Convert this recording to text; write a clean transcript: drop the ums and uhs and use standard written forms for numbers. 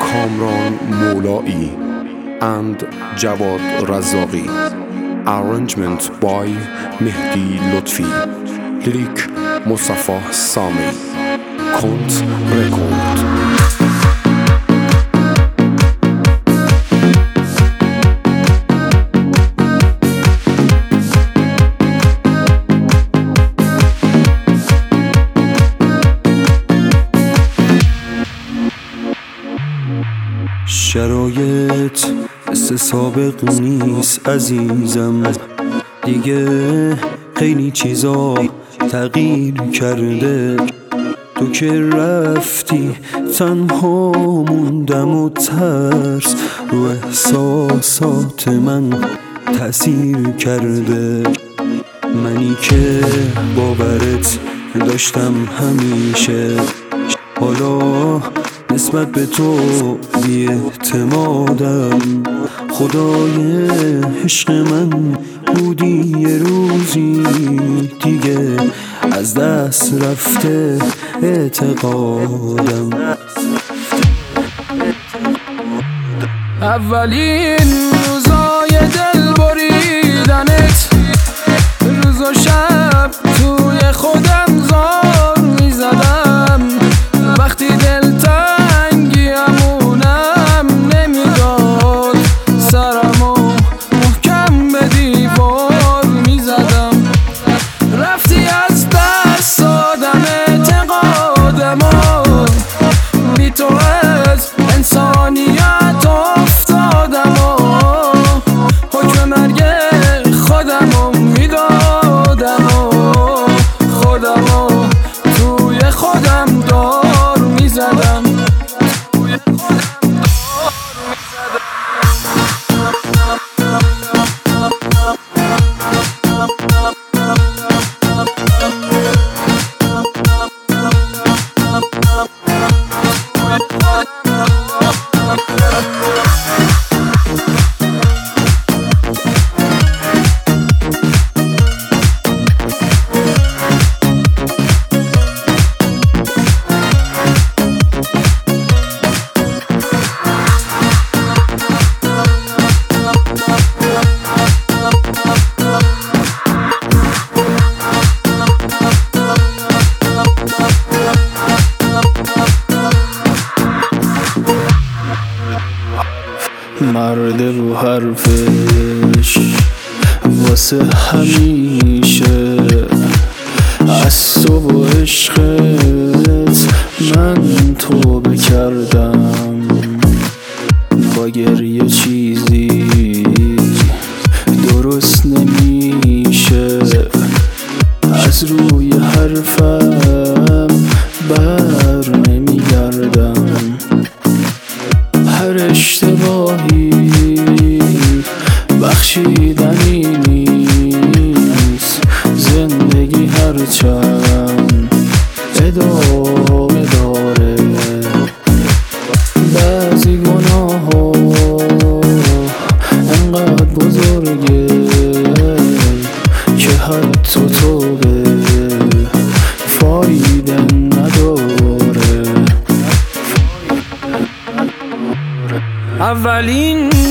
کامران مولایی and جواد رزاقی. Arrangement by مهدی لطفی. لیریک مصطفی سامی. کنت رکورد. شرایط مثل سابق نیست عزیزم، دیگه خیلی چیزا تغییر کرده. تو که رفتی تنها موندم و ترس رو احساسات من تأثیر کرده. منی که باورت داشتم همیشه، حالا نسبت به تو بی اعتمادم. خدای عشق من بودی یه روزی، دیگه از دست رفته اعتقادم. اولین روزای دل بریدنت، روز و شب توی خودم زار میزدم. وقتی دلتنگیمونم نمیداد سرمو محکم به دیوار میزدم. رفتی از دست دادم اعتقادمو، بی تو از انسانیت افتادم و حکم مرگ خودمو میدادم و خودمو توی خودم دار میزدم. مرد رو حرفش واسه همیشه، از تو و عشقت من توبه کردم. با گریه چیزی درست نمیشه، از روی حرفم بر نمیگردم. هر اشتباهی بخشیدنی نیست، زندگی هرچند ادامه داره. بعضی گناه ها انقدر بزرگه که حتی توبه فایده نداره. اولین